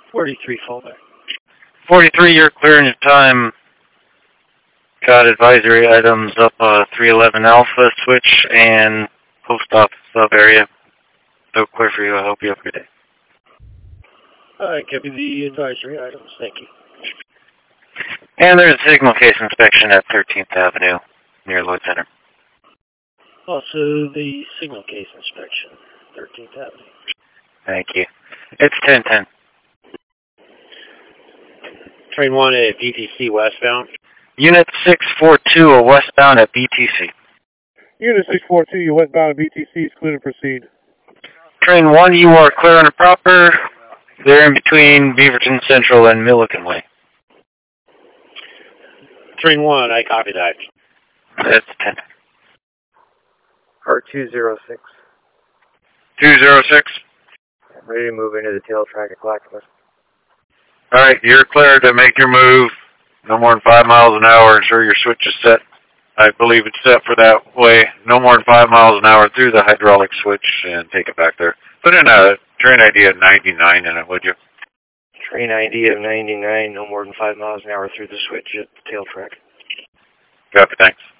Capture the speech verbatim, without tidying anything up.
forty-three fallback. forty-three, you're clearing your time. Got advisory items up uh, three eleven Alpha switch and post office sub area. So clear for you. I hope you have a good day. I copy the advisory items. Thank you. And there's a signal case inspection at thirteenth Avenue near Lloyd Center. Also, the signal case inspection, thirteenth Avenue. Thank you. It's ten ten. Train one at B T C westbound. Unit six four two, a westbound at B T C. Unit six four two, you westbound at B T C is clear to proceed. Train one, you are clear and proper. They're in between Beaverton Central and Milliken Way. Train one, I copy that. That's ten. R two zero six. two zero six. Ready to move into the tail track at Clackamas. Alright, you're clear to make your move. No more than five miles an hour. Ensure your switch is set. I believe it's set for that way. No more than five miles an hour through the hydraulic switch and take it back there. Put in a train I D of ninety-nine in it, would you? Train I D of ninety-nine, no more than five miles an hour through the switch at the tail track. Copy, thanks.